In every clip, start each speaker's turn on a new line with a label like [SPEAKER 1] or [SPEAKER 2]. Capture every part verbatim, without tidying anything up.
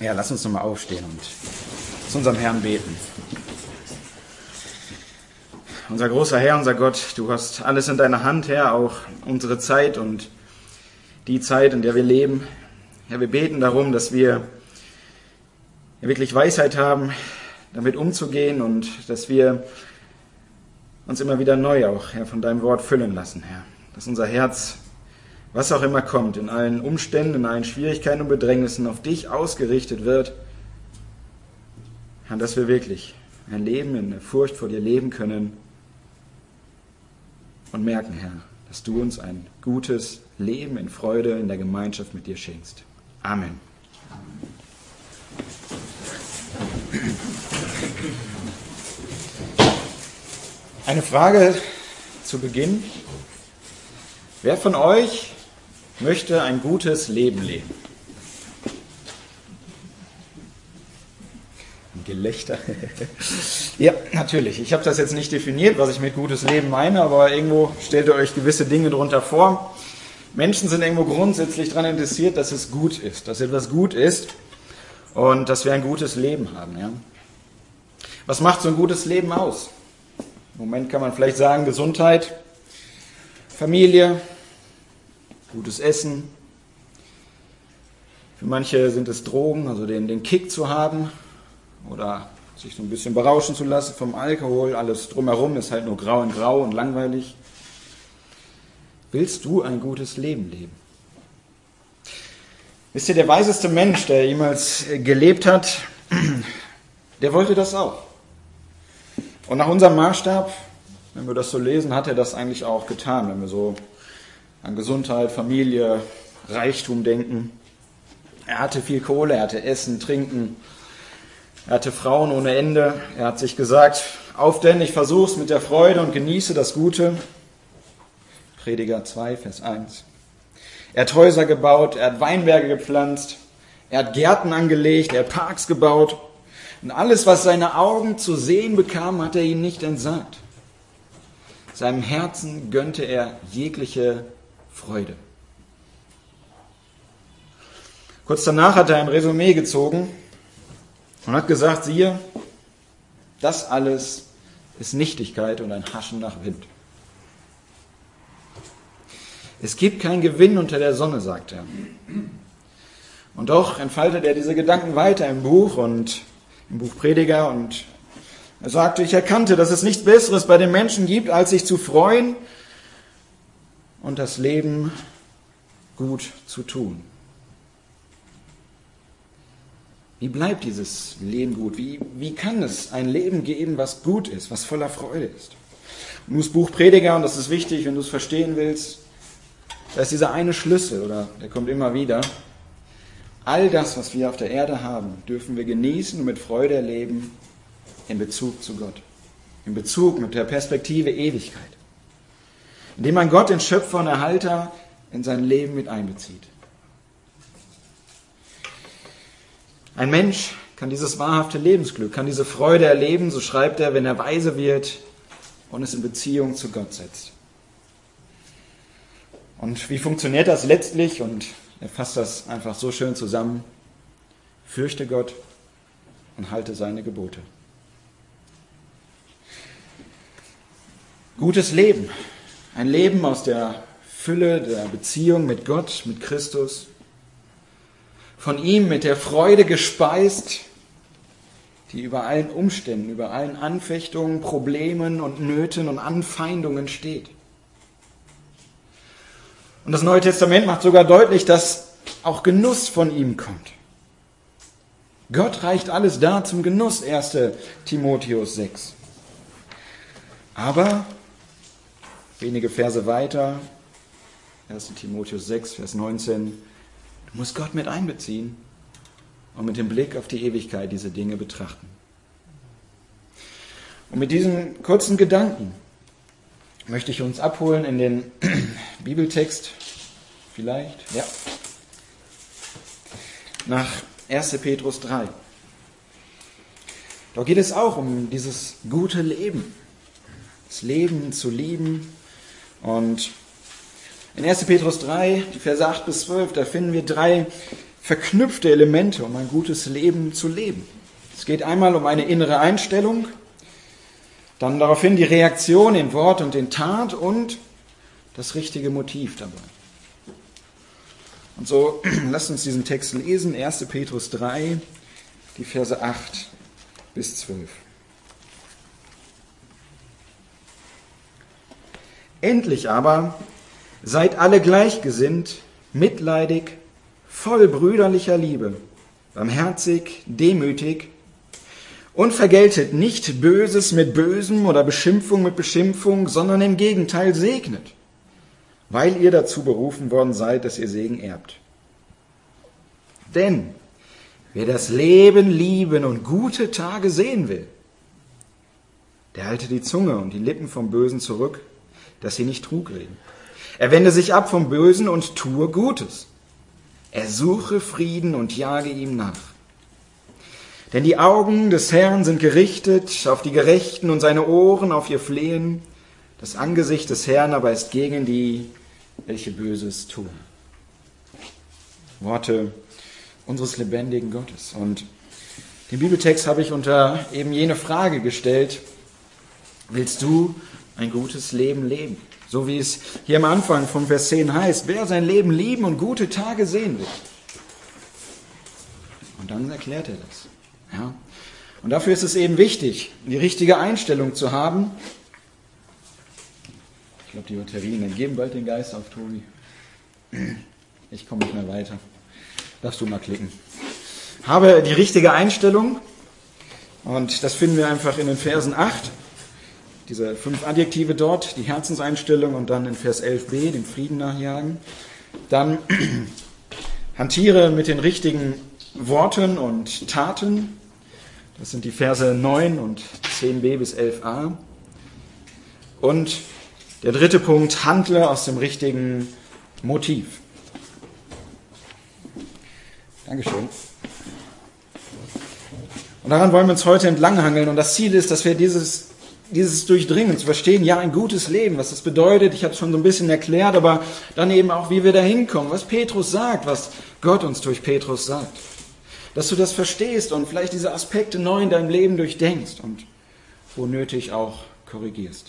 [SPEAKER 1] Ja, lass uns nochmal aufstehen und zu unserem Herrn beten. Unser großer Herr, unser Gott, du hast alles in deiner Hand, Herr, auch unsere Zeit und die Zeit, in der wir leben. Herr, wir beten darum, dass wir wirklich Weisheit haben, damit umzugehen und dass wir uns immer wieder neu auch, Herr, von deinem Wort füllen lassen, Herr. Dass unser Herz, was auch immer kommt, in allen Umständen, in allen Schwierigkeiten und Bedrängnissen auf dich ausgerichtet wird. Herr, dass wir wirklich ein Leben in der Furcht vor dir leben können und merken, Herr, dass du uns ein gutes Leben in Freude in der Gemeinschaft mit dir schenkst. Amen. Eine Frage zu Beginn. Wer von euch möchte ein gutes Leben leben? Ein Gelächter. Ja, natürlich. Ich habe das jetzt nicht definiert, was ich mit gutes Leben meine, aber irgendwo stellt ihr euch gewisse Dinge darunter vor. Menschen sind irgendwo grundsätzlich daran interessiert, dass es gut ist, dass etwas gut ist und dass wir ein gutes Leben haben. Ja? Was macht so ein gutes Leben aus? Im Moment kann man vielleicht sagen, Gesundheit, Familie, gutes Essen. Für manche sind es Drogen, also den, den Kick zu haben oder sich so ein bisschen berauschen zu lassen vom Alkohol. Alles drumherum ist halt nur grau und grau und langweilig. Willst du ein gutes Leben leben? Wisst ihr, der weiseste Mensch, der jemals gelebt hat, der wollte das auch. Und nach unserem Maßstab, wenn wir das so lesen, hat er das eigentlich auch getan, wenn wir so an Gesundheit, Familie, Reichtum denken. Er hatte viel Kohle, er hatte Essen, Trinken, er hatte Frauen ohne Ende. Er hat sich gesagt, auf denn, ich versuch's mit der Freude und genieße das Gute. Prediger zwei, Vers eins. Er hat Häuser gebaut, er hat Weinberge gepflanzt, er hat Gärten angelegt, er hat Parks gebaut. Und alles, was seine Augen zu sehen bekamen, hat er ihnen nicht entsagt. Seinem Herzen gönnte er jegliche Freude. Kurz danach hat er ein Resümee gezogen und hat gesagt, siehe, das alles ist Nichtigkeit und ein Haschen nach Wind. Es gibt keinen Gewinn unter der Sonne, sagt er. Und doch entfaltet er diese Gedanken weiter im Buch und im Buch Prediger und er sagte, ich erkannte, dass es nichts Besseres bei den Menschen gibt, als sich zu freuen und das Leben gut zu tun. Wie bleibt dieses Leben gut? Wie, wie kann es ein Leben geben, was gut ist, was voller Freude ist? Und das Buch Prediger, und das ist wichtig, wenn du es verstehen willst, da ist dieser eine Schlüssel, oder der kommt immer wieder. All das, was wir auf der Erde haben, dürfen wir genießen und mit Freude erleben in Bezug zu Gott. In Bezug mit der Perspektive Ewigkeit. Indem man Gott, den Schöpfer und Erhalter, in sein Leben mit einbezieht. Ein Mensch kann dieses wahrhafte Lebensglück, kann diese Freude erleben, so schreibt er, wenn er weise wird und es in Beziehung zu Gott setzt. Und wie funktioniert das letztlich? Und er fasst das einfach so schön zusammen. Fürchte Gott und halte seine Gebote. Gutes Leben. Ein Leben aus der Fülle der Beziehung mit Gott, mit Christus. Von ihm mit der Freude gespeist, die über allen Umständen, über allen Anfechtungen, Problemen und Nöten und Anfeindungen steht. Und das Neue Testament macht sogar deutlich, dass auch Genuss von ihm kommt. Gott reicht alles dar zum Genuss, erster Timotheus sechs. Aber wenige Verse weiter, erster Timotheus sechs, Vers neunzehn, du musst Gott mit einbeziehen und mit dem Blick auf die Ewigkeit diese Dinge betrachten. Und mit diesen kurzen Gedanken möchte ich uns abholen in den Bibeltext, vielleicht, ja, nach erster Petrus drei. Da geht es auch um dieses gute Leben, das Leben zu lieben. Und in erster Petrus drei, die Verse acht bis zwölf, da finden wir drei verknüpfte Elemente, um ein gutes Leben zu leben. Es geht einmal um eine innere Einstellung, dann daraufhin die Reaktion in Wort und in Tat und das richtige Motiv dabei. Und so lasst uns diesen Text lesen, erster Petrus drei, die Verse acht bis zwölf. Endlich aber seid alle gleichgesinnt, mitleidig, voll brüderlicher Liebe, barmherzig, demütig und vergeltet nicht Böses mit Bösem oder Beschimpfung mit Beschimpfung, sondern im Gegenteil segnet, weil ihr dazu berufen worden seid, dass ihr Segen erbt. Denn wer das Leben lieben und gute Tage sehen will, der halte die Zunge und die Lippen vom Bösen zurück, dass sie nicht Trug reden. Er wende sich ab vom Bösen und tue Gutes. Er suche Frieden und jage ihm nach. Denn die Augen des Herrn sind gerichtet auf die Gerechten und seine Ohren auf ihr Flehen. Das Angesicht des Herrn aber ist gegen die, welche Böses tun. Worte unseres lebendigen Gottes. Und den Bibeltext habe ich unter eben jene Frage gestellt: Willst du ein gutes Leben leben? So wie es hier am Anfang vom Vers zehn heißt: Wer sein Leben lieben und gute Tage sehen will. Und dann erklärt er das. Ja. Und dafür ist es eben wichtig, die richtige Einstellung zu haben. Ich glaube, die Batterien geben bald den Geist auf, Tobi. Ich komme nicht mehr weiter. Darfst du mal klicken. Habe die richtige Einstellung. Und das finden wir einfach in den Versen acht. Diese fünf Adjektive dort, die Herzenseinstellung, und dann in Vers elf b, dem Frieden nachjagen. Dann hantiere mit den richtigen Worten und Taten. Das sind die Verse neun und zehn b bis elf a. Und der dritte Punkt, handle aus dem richtigen Motiv. Dankeschön. Und daran wollen wir uns heute entlanghangeln. Und das Ziel ist, dass wir dieses, dieses Durchdringen zu verstehen, ja, ein gutes Leben, was das bedeutet. Ich habe es schon so ein bisschen erklärt, aber dann eben auch, wie wir da hinkommen, was Petrus sagt, was Gott uns durch Petrus sagt. Dass du das verstehst und vielleicht diese Aspekte neu in deinem Leben durchdenkst und wo nötig auch korrigierst.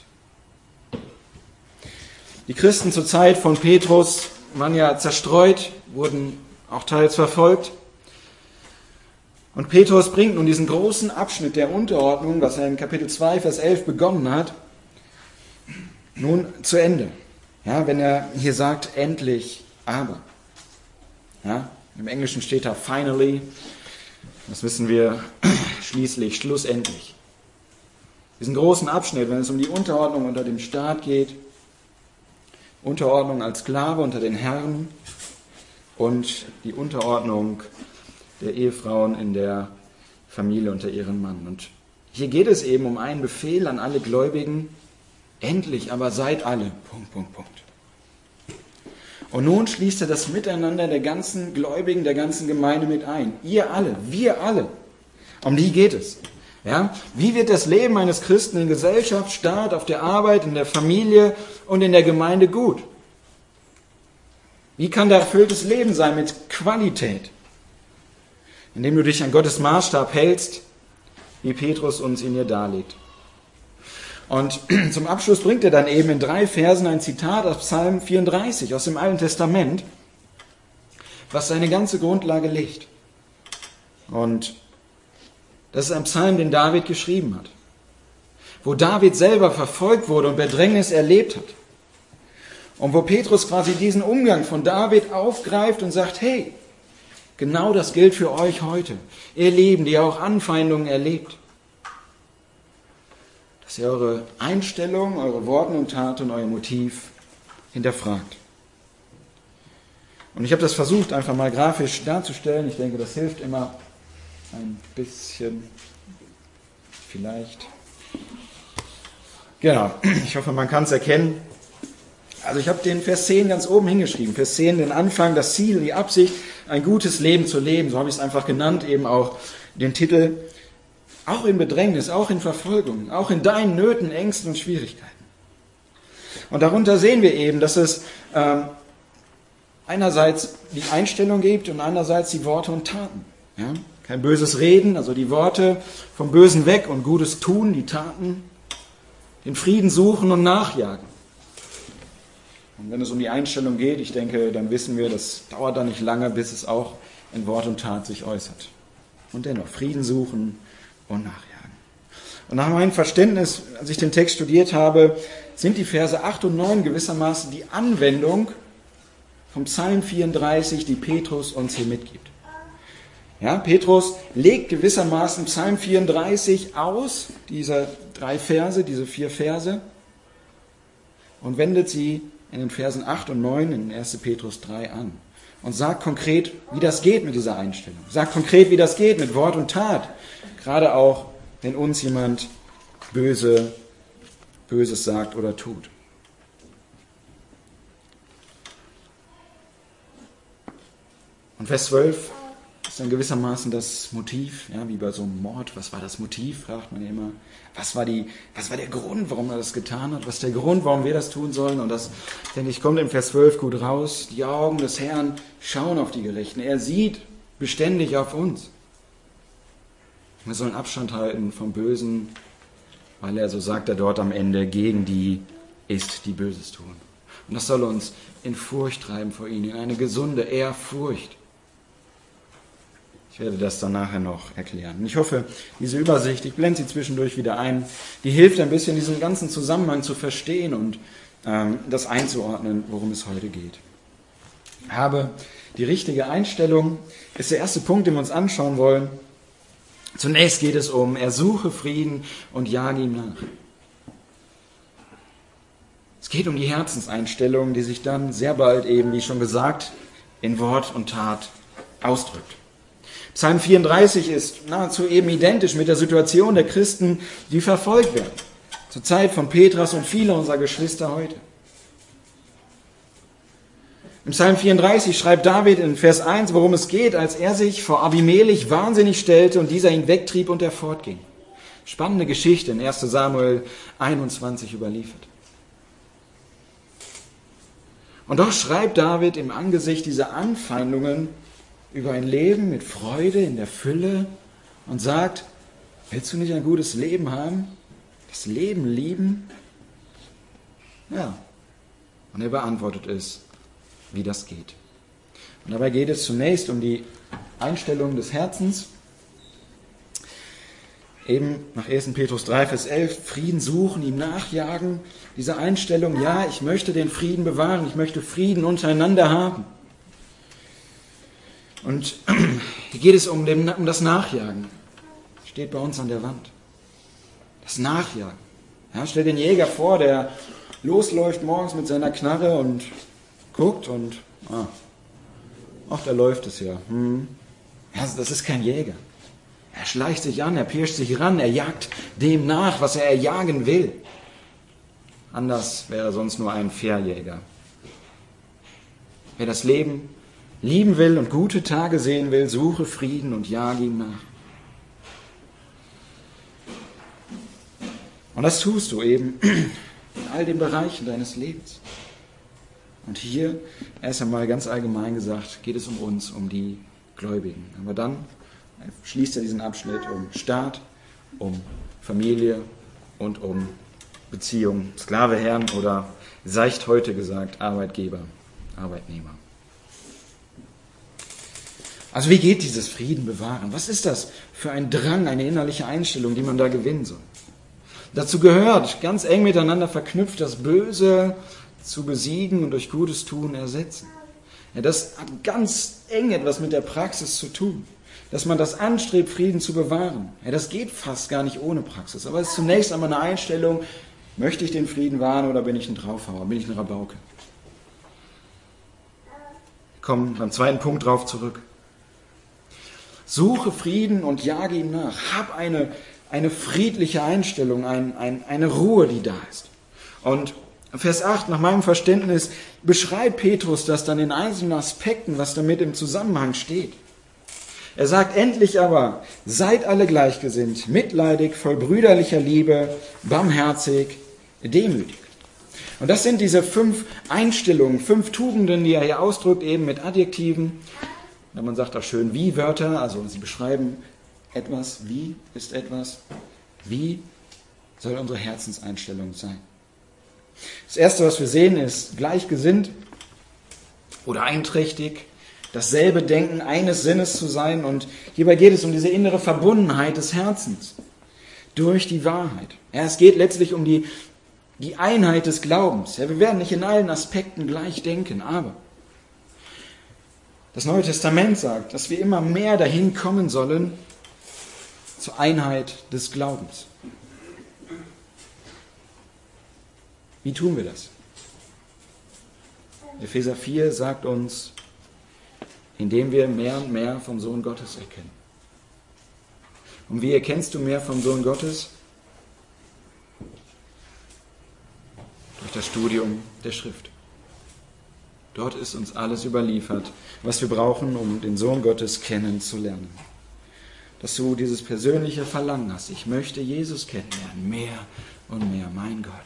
[SPEAKER 1] Die Christen zur Zeit von Petrus waren ja zerstreut, wurden auch teils verfolgt. Und Petrus bringt nun diesen großen Abschnitt der Unterordnung, was er in Kapitel zwei, Vers elf begonnen hat, nun zu Ende. Ja, wenn er hier sagt, endlich, aber. Ja, im Englischen steht da finally. Das wissen wir, schließlich, schlussendlich. Diesen großen Abschnitt, wenn es um die Unterordnung unter dem Staat geht, Unterordnung als Sklave unter den Herren und die Unterordnung der Ehefrauen in der Familie unter ihren Mann. Und hier geht es eben um einen Befehl an alle Gläubigen: Endlich, aber seid alle, Punkt, Punkt, Punkt. Und nun schließt er das Miteinander der ganzen Gläubigen, der ganzen Gemeinde mit ein. Ihr alle, wir alle. Um die geht es. Ja? Wie wird das Leben eines Christen in Gesellschaft, Staat, auf der Arbeit, in der Familie und in der Gemeinde gut? Wie kann da erfülltes Leben sein mit Qualität? Indem du dich an Gottes Maßstab hältst, wie Petrus uns ihn hier darlegt. Und zum Abschluss bringt er dann eben in drei Versen ein Zitat aus Psalm vierunddreißig aus dem Alten Testament, was seine ganze Grundlage legt. Und das ist ein Psalm, den David geschrieben hat, wo David selber verfolgt wurde und Bedrängnis erlebt hat. Und wo Petrus quasi diesen Umgang von David aufgreift und sagt: Hey, genau das gilt für euch heute, ihr Lieben, die ihr auch Anfeindungen erlebt. Dass ihr eure Einstellung, eure Worte und Taten und euer Motiv hinterfragt. Und ich habe das versucht, einfach mal grafisch darzustellen. Ich denke, das hilft immer ein bisschen. Vielleicht. Genau, ich hoffe, man kann es erkennen. Also ich habe den Vers zehn ganz oben hingeschrieben. Vers zehn, den Anfang, das Ziel, die Absicht, ein gutes Leben zu leben. So habe ich es einfach genannt, eben auch den Titel. Auch in Bedrängnis, auch in Verfolgung, auch in deinen Nöten, Ängsten und Schwierigkeiten. Und darunter sehen wir eben, dass es ähm, einerseits die Einstellung gibt und andererseits die Worte und Taten. Ja? Kein böses Reden, also die Worte vom Bösen weg und Gutes tun, die Taten, den Frieden suchen und nachjagen. Und wenn es um die Einstellung geht, ich denke, dann wissen wir, das dauert dann nicht lange, bis es auch in Wort und Tat sich äußert. Und dennoch Frieden suchen und nachjagen. Und nach meinem Verständnis, als ich den Text studiert habe, sind die Verse acht und neun gewissermaßen die Anwendung vom Psalm vierunddreißig, die Petrus uns hier mitgibt. Ja, Petrus legt gewissermaßen Psalm vierunddreißig aus, diese drei Verse, diese vier Verse, und wendet sie in den Versen acht und neun in erster Petrus drei an und sagt konkret, wie das geht mit dieser Einstellung. Sagt konkret, wie das geht mit Wort und Tat, gerade auch, wenn uns jemand Böse, Böses sagt oder tut. Und Vers zwölf ist dann gewissermaßen das Motiv, ja, wie bei so einem Mord. Was war das Motiv, fragt man ja immer. Was war, die, was war der Grund, warum er das getan hat? Was ist der Grund, warum wir das tun sollen? Und das, denke ich, kommt im Vers zwölf gut raus. Die Augen des Herrn schauen auf die Gerechten. Er sieht beständig auf uns. Wir sollen Abstand halten vom Bösen, weil er, so sagt er dort am Ende, gegen die ist, die Böses tun. Und das soll uns in Furcht treiben vor ihnen, in eine gesunde Ehrfurcht. Ich werde das dann nachher noch erklären. Und ich hoffe, diese Übersicht, ich blende sie zwischendurch wieder ein, die hilft ein bisschen, diesen ganzen Zusammenhang zu verstehen und ähm, das einzuordnen, worum es heute geht. Habe die richtige Einstellung, ist der erste Punkt, den wir uns anschauen wollen. Zunächst geht es um, ersuche Frieden und jage ihm nach. Es geht um die Herzenseinstellung, die sich dann sehr bald eben, wie schon gesagt, in Wort und Tat ausdrückt. Psalm vierunddreißig ist nahezu eben identisch mit der Situation der Christen, die verfolgt werden. Zur Zeit von Petras und vieler unserer Geschwister heute. Im Psalm vierunddreißig schreibt David in Vers eins, worum es geht, als er sich vor Abimelech wahnsinnig stellte und dieser ihn wegtrieb und er fortging. Spannende Geschichte in erster Samuel einundzwanzig überliefert. Und doch schreibt David im Angesicht dieser Anfeindungen über ein Leben mit Freude in der Fülle und sagt, willst du nicht ein gutes Leben haben? Das Leben lieben? Ja. Und er beantwortet es, wie das geht. Und dabei geht es zunächst um die Einstellung des Herzens. Eben nach erster Petrus drei, Vers elf, Frieden suchen, ihm nachjagen. Diese Einstellung, ja, ich möchte den Frieden bewahren, ich möchte Frieden untereinander haben. Und hier geht es um, den, um das Nachjagen. Steht bei uns an der Wand. Das Nachjagen. Ja, stell den Jäger vor, der losläuft morgens mit seiner Knarre und guckt und, ah, ach, da läuft es ja. Hm. Ja, das ist kein Jäger. Er schleicht sich an, er pirscht sich ran, er jagt dem nach, was er erjagen will. Anders wäre er sonst nur ein Verjäger. Wer das Leben lieben will und gute Tage sehen will, suche Frieden und jage ihm nach. Und das tust du eben in all den Bereichen deines Lebens. Und hier, erst einmal ganz allgemein gesagt, geht es um uns, um die Gläubigen. Aber dann schließt er diesen Abschnitt um Staat, um Familie und um Beziehung, Sklave, Herrn oder seicht heute gesagt Arbeitgeber, Arbeitnehmer. Also wie geht dieses Frieden bewahren? Was ist das für ein Drang, eine innerliche Einstellung, die man da gewinnen soll? Dazu gehört, ganz eng miteinander verknüpft, das Böse zu besiegen und durch Gutes tun ersetzen. Ja, das hat ganz eng etwas mit der Praxis zu tun, dass man das anstrebt, Frieden zu bewahren. Ja, das geht fast gar nicht ohne Praxis, aber es ist zunächst einmal eine Einstellung, möchte ich den Frieden wahren oder bin ich ein Draufhauer, bin ich ein Rabauke? Wir kommen beim zweiten Punkt drauf zurück. Suche Frieden und jage ihm nach. Hab eine, eine friedliche Einstellung, ein, ein, eine Ruhe, die da ist. Und Vers acht, nach meinem Verständnis, beschreibt Petrus das dann in einzelnen Aspekten, was damit im Zusammenhang steht. Er sagt, endlich aber, seid alle gleichgesinnt, mitleidig, voll brüderlicher Liebe, barmherzig, demütig. Und das sind diese fünf Einstellungen, fünf Tugenden, die er hier ausdrückt, eben mit Adjektiven. Und man sagt auch schön Wie-Wörter, also sie beschreiben etwas, wie ist etwas, wie soll unsere Herzenseinstellung sein. Das Erste, was wir sehen, ist gleichgesinnt oder einträchtig, dasselbe Denken eines Sinnes zu sein. Und hierbei geht es um diese innere Verbundenheit des Herzens durch die Wahrheit. Ja, es geht letztlich um die, die Einheit des Glaubens. Ja, wir werden nicht in allen Aspekten gleich denken, aber das Neue Testament sagt, dass wir immer mehr dahin kommen sollen zur Einheit des Glaubens. Wie tun wir das? Epheser vier sagt uns, indem wir mehr und mehr vom Sohn Gottes erkennen. Und wie erkennst du mehr vom Sohn Gottes? Durch das Studium der Schrift. Dort ist uns alles überliefert, was wir brauchen, um den Sohn Gottes kennenzulernen. Dass du dieses persönliche Verlangen hast, ich möchte Jesus kennenlernen, mehr und mehr, mein Gott.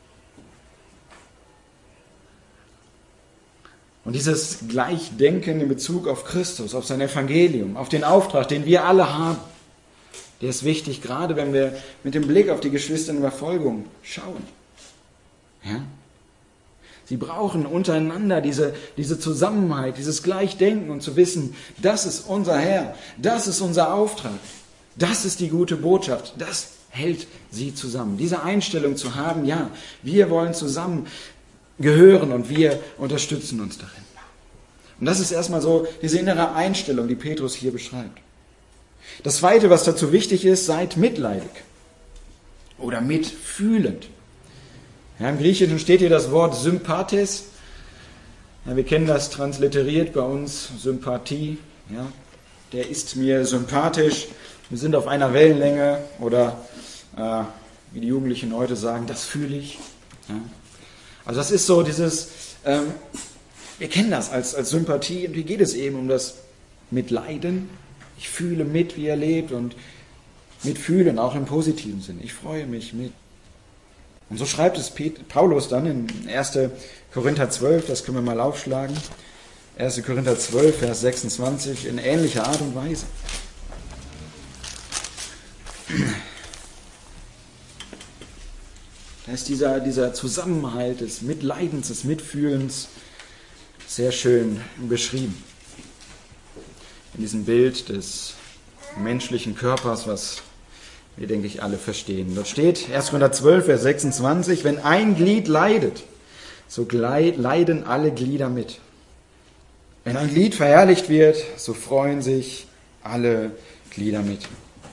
[SPEAKER 1] Und dieses Gleichdenken in Bezug auf Christus, auf sein Evangelium, auf den Auftrag, den wir alle haben, der ist wichtig, gerade wenn wir mit dem Blick auf die Geschwister in der Verfolgung schauen. Ja? Sie brauchen untereinander diese, diese Zusammenhalt, dieses Gleichdenken und zu wissen, das ist unser Herr, das ist unser Auftrag, das ist die gute Botschaft, das hält sie zusammen. Diese Einstellung zu haben, ja, wir wollen zusammen gehören und wir unterstützen uns darin. Und das ist erstmal so diese innere Einstellung, die Petrus hier beschreibt. Das Zweite, was dazu wichtig ist, seid mitleidig oder mitfühlend. Ja, im Griechischen steht hier das Wort Sympathes. Ja, wir kennen das transliteriert bei uns, Sympathie. Ja, der ist mir sympathisch, wir sind auf einer Wellenlänge oder äh, wie die Jugendlichen heute sagen, das fühle ich. Ja. Also das ist so dieses, ähm, wir kennen das als, als Sympathie und hier geht es eben um das Mitleiden. Ich fühle mit, wie er lebt und mitfühlen, auch im positiven Sinn. Ich freue mich mit. Und so schreibt es Paulus dann in erster Korinther zwölf, das können wir mal aufschlagen. erster Korinther zwölf, Vers sechsundzwanzig, in ähnlicher Art und Weise. Da ist dieser, dieser Zusammenhalt des Mitleidens, des Mitfühlens sehr schön beschrieben. In diesem Bild des menschlichen Körpers, was wir, denke ich, alle verstehen. Dort steht erster Korinther zwölf, Vers sechsundzwanzig, wenn ein Glied leidet, so leiden alle Glieder mit. Wenn ein Glied verherrlicht wird, so freuen sich alle Glieder mit.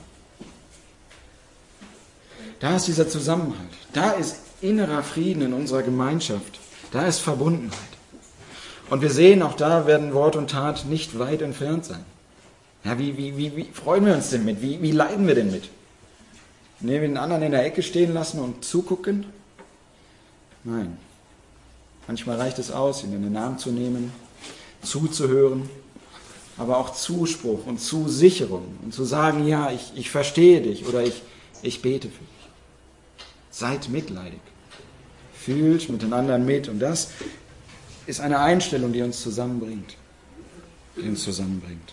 [SPEAKER 1] Da ist dieser Zusammenhalt. Da ist innerer Frieden in unserer Gemeinschaft. Da ist Verbundenheit. Und wir sehen, auch da werden Wort und Tat nicht weit entfernt sein. Ja, wie, wie, wie, wie freuen wir uns denn mit? Wie, wie leiden wir denn mit? Nehmen wir den anderen in der Ecke stehen lassen und zugucken? Nein. Manchmal reicht es aus, ihn in den Arm zu nehmen, zuzuhören, aber auch Zuspruch und Zusicherung und zu sagen, ja, ich, ich verstehe dich oder ich, ich bete für dich. Seid mitleidig. Fühlt mit den anderen mit. Und das ist eine Einstellung, die uns zusammenbringt. Die uns zusammenbringt.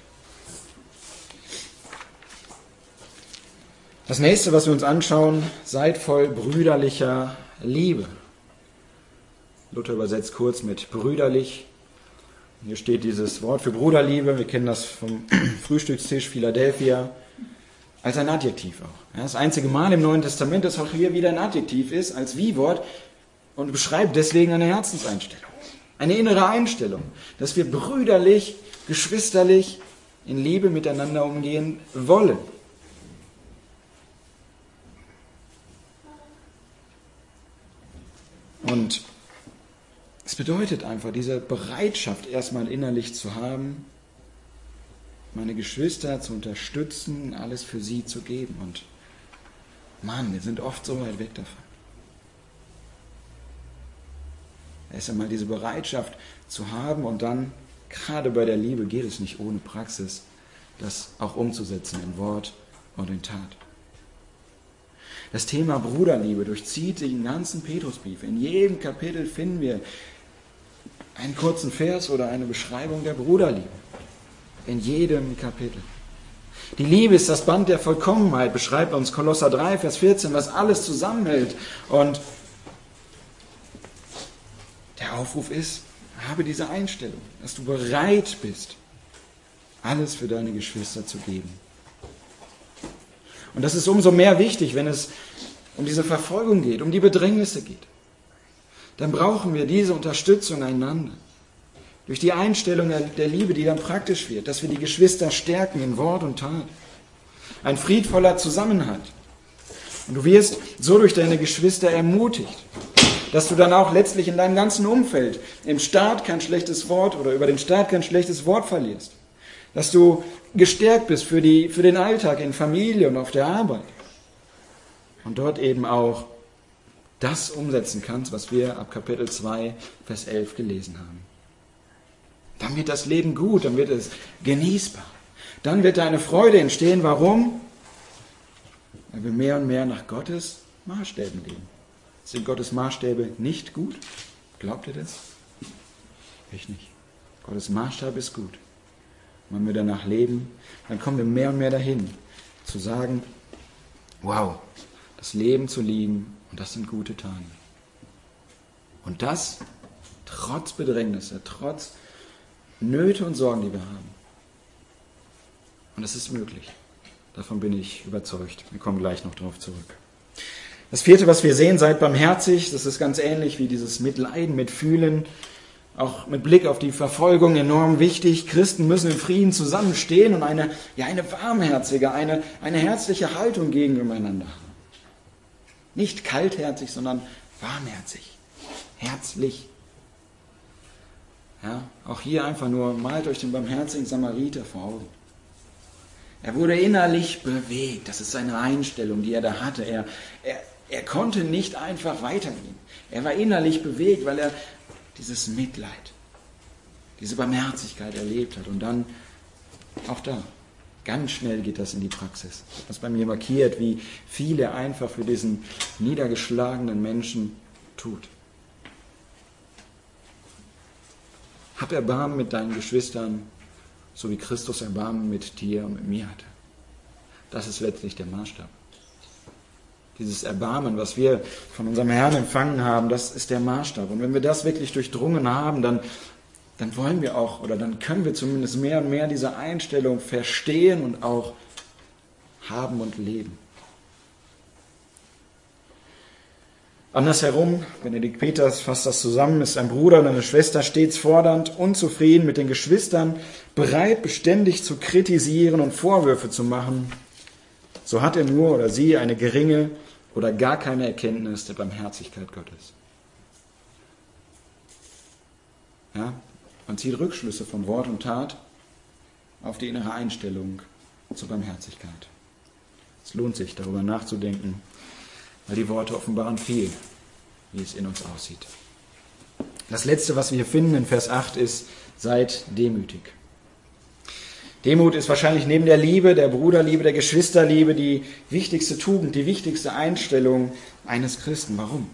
[SPEAKER 1] Das nächste, was wir uns anschauen, seid voll brüderlicher Liebe. Luther übersetzt kurz mit brüderlich. Hier steht dieses Wort für Bruderliebe. Wir kennen das vom Frühstückstisch Philadelphia. Als ein Adjektiv auch. Ja, das einzige Mal im Neuen Testament, dass auch hier wieder ein Adjektiv ist, als Wie-Wort und beschreibt deswegen eine Herzenseinstellung. Eine innere Einstellung, dass wir brüderlich, geschwisterlich in Liebe miteinander umgehen wollen. Und es bedeutet einfach, diese Bereitschaft erstmal innerlich zu haben, meine Geschwister zu unterstützen, alles für sie zu geben. Und Mann, wir sind oft so weit weg davon. Erst einmal diese Bereitschaft zu haben und dann, gerade bei der Liebe, geht es nicht ohne Praxis, das auch umzusetzen in Wort und in Tat. Das Thema Bruderliebe durchzieht den ganzen Petrusbrief. In jedem Kapitel finden wir einen kurzen Vers oder eine Beschreibung der Bruderliebe. In jedem Kapitel. Die Liebe ist das Band der Vollkommenheit, beschreibt uns Kolosser drei, Vers vierzehn, was alles zusammenhält. Und der Aufruf ist, habe diese Einstellung, dass du bereit bist, alles für deine Geschwister zu geben. Und das ist umso mehr wichtig, wenn es um diese Verfolgung geht, um die Bedrängnisse geht. Dann brauchen wir diese Unterstützung einander. Durch die Einstellung der Liebe, die dann praktisch wird, dass wir die Geschwister stärken in Wort und Tat. Ein friedvoller Zusammenhalt. Und du wirst so durch deine Geschwister ermutigt, dass du dann auch letztlich in deinem ganzen Umfeld im Staat kein schlechtes Wort oder über den Staat kein schlechtes Wort verlierst. Dass du gestärkt bist für, die, für den Alltag in Familie und auf der Arbeit. Und dort eben auch das umsetzen kannst, was wir ab Kapitel zwei, Vers elf gelesen haben. Dann wird das Leben gut, dann wird es genießbar. Dann wird eine Freude entstehen. Warum? Weil wir mehr und mehr nach Gottes Maßstäben leben. Sind Gottes Maßstäbe nicht gut? Glaubt ihr das? Ich nicht. Gottes Maßstab ist gut. Und wenn wir danach leben, dann kommen wir mehr und mehr dahin, zu sagen, wow, das Leben zu lieben, und das sind gute Tage. Und das trotz Bedrängnisse, trotz Nöte und Sorgen, die wir haben. Und das ist möglich. Davon bin ich überzeugt. Wir kommen gleich noch darauf zurück. Das vierte, was wir sehen, seid barmherzig. Das ist ganz ähnlich wie dieses Mitleiden, Mitfühlen. Auch mit Blick auf die Verfolgung enorm wichtig. Christen müssen im Frieden zusammenstehen und eine, ja, eine warmherzige, eine, eine herzliche Haltung gegeneinander haben. Nicht kaltherzig, sondern warmherzig. Herzlich. Ja, auch hier einfach nur, malt euch den barmherzigen Samariter vor Augen. Er wurde innerlich bewegt. Das ist seine Einstellung, die er da hatte. Er, er, er konnte nicht einfach weitergehen. Er war innerlich bewegt, weil er dieses Mitleid, diese Barmherzigkeit erlebt hat. Und dann auch da, ganz schnell geht das in die Praxis. Was bei mir markiert, wie viel er einfach für diesen niedergeschlagenen Menschen tut. Hab Erbarmen mit deinen Geschwistern, so wie Christus Erbarmen mit dir und mit mir hatte. Das ist letztlich der Maßstab. Dieses Erbarmen, was wir von unserem Herrn empfangen haben, das ist der Maßstab. Und wenn wir das wirklich durchdrungen haben, dann, dann wollen wir auch, oder dann können wir zumindest mehr und mehr diese Einstellung verstehen und auch haben und leben. Andersherum, Benedikt Peters fasst das zusammen, ist ein Bruder oder eine Schwester stets fordernd, unzufrieden mit den Geschwistern, bereit, beständig zu kritisieren und Vorwürfe zu machen, so hat er nur oder sie eine geringe oder gar keine Erkenntnis der Barmherzigkeit Gottes. Ja, man zieht Rückschlüsse von Wort und Tat auf die innere Einstellung zur Barmherzigkeit. Es lohnt sich, darüber nachzudenken, weil die Worte offenbaren viel, wie es in uns aussieht. Das Letzte, was wir hier finden in Vers acht, ist, seid demütig. Demut ist wahrscheinlich neben der Liebe, der Bruderliebe, der Geschwisterliebe die wichtigste Tugend, die wichtigste Einstellung eines Christen. Warum?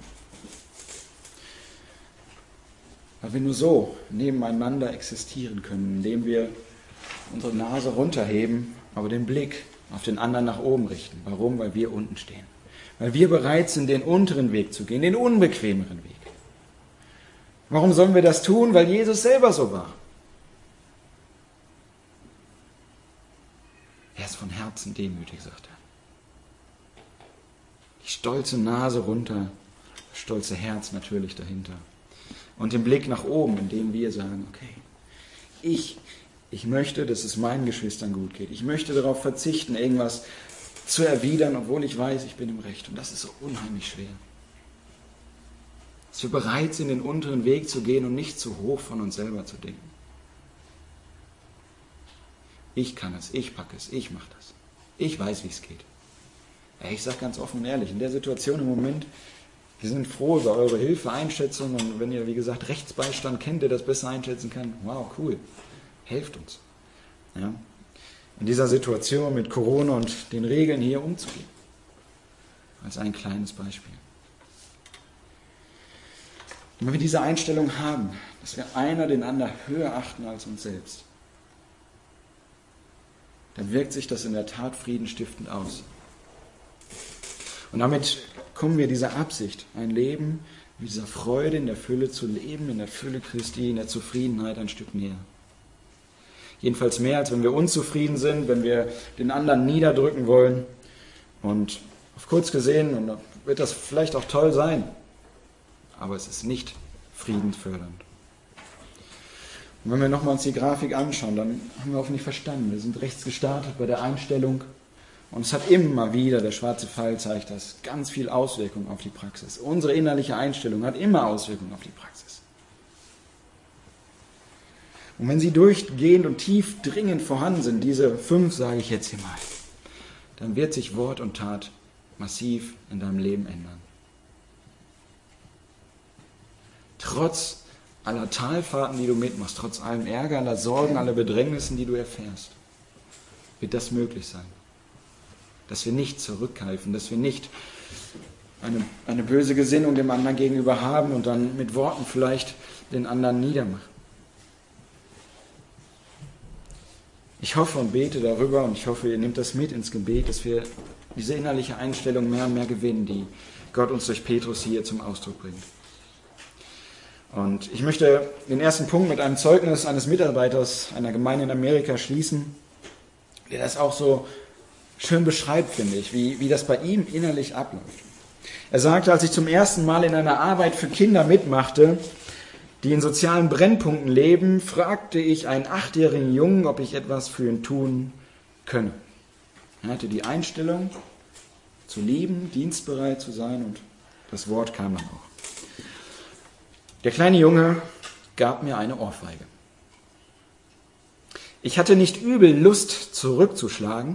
[SPEAKER 1] Weil wir nur so nebeneinander existieren können, indem wir unsere Nase runterheben, aber den Blick auf den anderen nach oben richten. Warum? Weil wir unten stehen. Weil wir bereit sind, den unteren Weg zu gehen, den unbequemeren Weg. Warum sollen wir das tun? Weil Jesus selber so war. Er ist von Herzen demütig, sagt er. Die stolze Nase runter, das stolze Herz natürlich dahinter. Und den Blick nach oben, indem wir sagen, okay, ich, ich möchte, dass es meinen Geschwistern gut geht. Ich möchte darauf verzichten, irgendwas zu erwidern, obwohl ich weiß, ich bin im Recht. Und das ist so unheimlich schwer. Dass wir bereit sind, den unteren Weg zu gehen und nicht zu hoch von uns selber zu denken. Ich kann es, ich packe es, ich mache das. Ich weiß, wie es geht. Ich sage ganz offen und ehrlich, in der Situation im Moment, wir sind froh über eure Hilfe, Einschätzung und wenn ihr, wie gesagt, Rechtsbeistand kennt, der das besser einschätzen kann, wow, cool, helft uns. Ja? In dieser Situation mit Corona und den Regeln hier umzugehen. als ein kleines Beispiel. Und wenn wir diese Einstellung haben, dass wir einer den anderen höher achten als uns selbst, dann wirkt sich das in der Tat friedenstiftend aus. Und damit kommen wir dieser Absicht, ein Leben mit dieser Freude in der Fülle zu leben, in der Fülle Christi, in der Zufriedenheit ein Stück näher. Jedenfalls mehr, als wenn wir unzufrieden sind, wenn wir den anderen niederdrücken wollen. Und auf kurz gesehen, und wird das vielleicht auch toll sein, aber es ist nicht friedensfördernd. Und wenn wir nochmal uns die Grafik anschauen, dann haben wir hoffentlich verstanden. Wir sind rechts gestartet bei der Einstellung und es hat immer wieder, der schwarze Pfeil zeigt das, ganz viel Auswirkungen auf die Praxis. Unsere innerliche Einstellung hat immer Auswirkungen auf die Praxis. Und wenn sie durchgehend und tief dringend vorhanden sind, diese fünf sage ich jetzt hier mal, dann wird sich Wort und Tat massiv in deinem Leben ändern. Trotz aller Talfahrten, die du mitmachst, trotz allem Ärger, aller Sorgen, aller Bedrängnissen, die du erfährst, wird das möglich sein. Dass wir nicht zurückgreifen, dass wir nicht eine, eine böse Gesinnung dem anderen gegenüber haben und dann mit Worten vielleicht den anderen niedermachen. Ich hoffe und bete darüber und ich hoffe, ihr nehmt das mit ins Gebet, dass wir diese innerliche Einstellung mehr und mehr gewinnen, die Gott uns durch Petrus hier zum Ausdruck bringt. Und ich möchte den ersten Punkt mit einem Zeugnis eines Mitarbeiters einer Gemeinde in Amerika schließen, der das auch so schön beschreibt, finde ich, wie, wie das bei ihm innerlich abläuft. Er sagte, als ich zum ersten Mal in einer Arbeit für Kinder mitmachte, die in sozialen Brennpunkten leben, fragte ich einen achtjährigen Jungen, ob ich etwas für ihn tun könne. Er hatte die Einstellung, zu lieben, dienstbereit zu sein und das Wort kam dann auch. Der kleine Junge gab mir eine Ohrfeige. Ich hatte nicht übel Lust, zurückzuschlagen,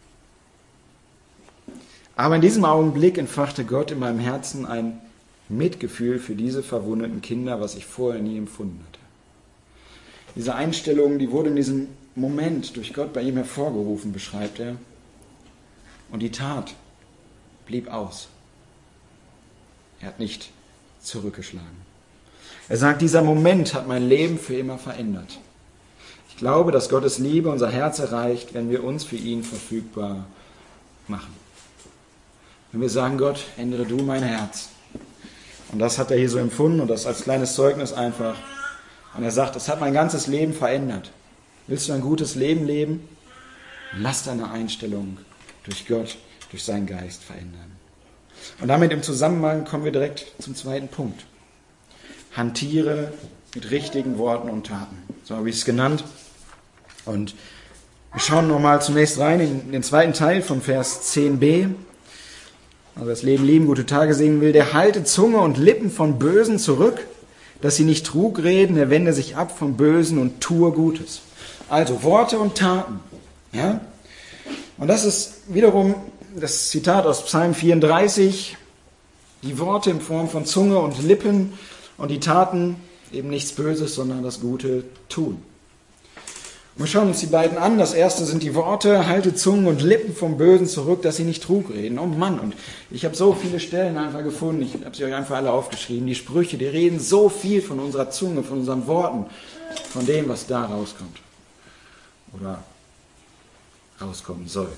[SPEAKER 1] aber in diesem Augenblick entfachte Gott in meinem Herzen ein Mitgefühl für diese verwundeten Kinder, was ich vorher nie empfunden hatte. Diese Einstellung, die wurde in diesem Moment durch Gott bei ihm hervorgerufen, beschreibt er. Und die Tat blieb aus. Er hat nicht zurückgeschlagen. Er sagt, dieser Moment hat mein Leben für immer verändert. Ich glaube, dass Gottes Liebe unser Herz erreicht, wenn wir uns für ihn verfügbar machen. Wenn wir sagen, Gott, ändere du mein Herz. Und das hat er hier so empfunden und das als kleines Zeugnis einfach. Und er sagt, es hat mein ganzes Leben verändert. Willst du ein gutes Leben leben? Lass deine Einstellung durch Gott, durch seinen Geist verändern. Und damit im Zusammenhang kommen wir direkt zum zweiten Punkt. Hantiere mit richtigen Worten und Taten. So habe ich es genannt. Und wir schauen nochmal zunächst rein in den zweiten Teil von Vers zehn b. Also das Leben lieben, gute Tage sehen will, der halte Zunge und Lippen von Bösen zurück, dass sie nicht Trug reden, er wende sich ab vom Bösen und tue Gutes. Also Worte und Taten. Ja? Und das ist wiederum das Zitat aus Psalm vierunddreißig, die Worte in Form von Zunge und Lippen und die Taten eben nichts Böses, sondern das Gute tun. Und wir schauen uns die beiden an. Das erste sind die Worte, halte Zungen und Lippen vom Bösen zurück, dass sie nicht Trug reden. Oh Mann, und ich habe so viele Stellen einfach gefunden, ich habe sie euch einfach alle aufgeschrieben, die Sprüche, die reden so viel von unserer Zunge, von unseren Worten, von dem, was da rauskommt. Oder rauskommen soll.